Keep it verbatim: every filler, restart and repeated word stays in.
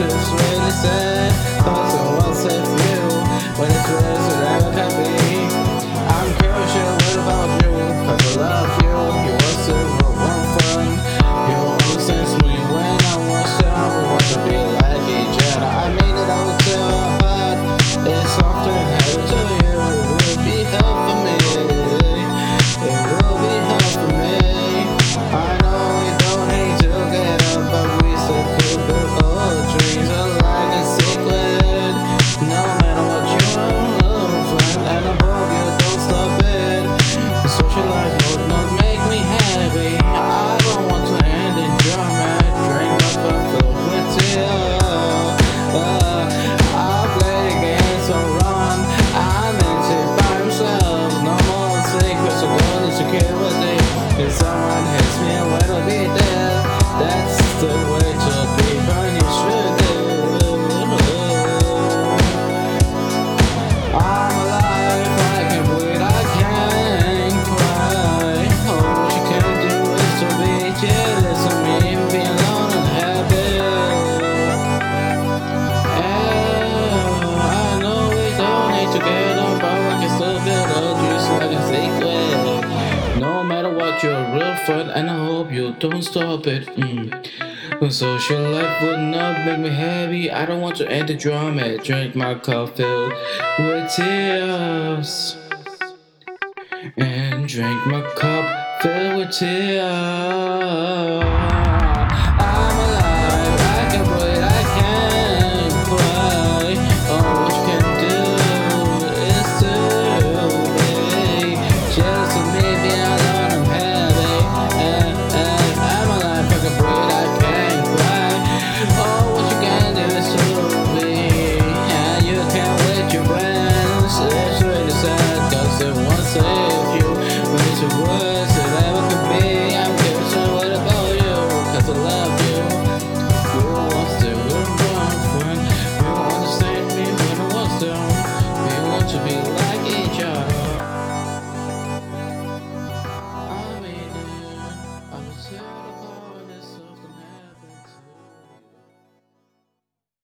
it's really sad. Thoughts of what's if you, when it's really so that I can be. I'm curious, yeah, what about you? Cause I love you, you were so one fun. You understand me when I was young. We want to be like each other. I mean it, I would tell her, but it's often hard to you. It will be hard for me. It will be hard for me. I know we don't need to get up, but we still could build all dreams alive in secret. No matter what you are, friend, and I hope you don't stop it. The social life would not make me happy. I don't want to end in drama. Drink up and fill with tears. Uh, I'll play games so wrong. I'm into by myself. No more secrets, so good insecurity. If someone hits me, what'll be there? That's the way to be, but you should do. I'm alive, I can breathe, I can cry. All you can do is to be jealous of me and be alone and happy. Oh, I know we don't need to get up, but I can still build up just like a secret. No matter what, you're a real friend, and I hope you don't stop it. Mm. Social life would not make me happy. I don't want to end the drama. Drink my cup filled with tears. And drink my cup filled with tears.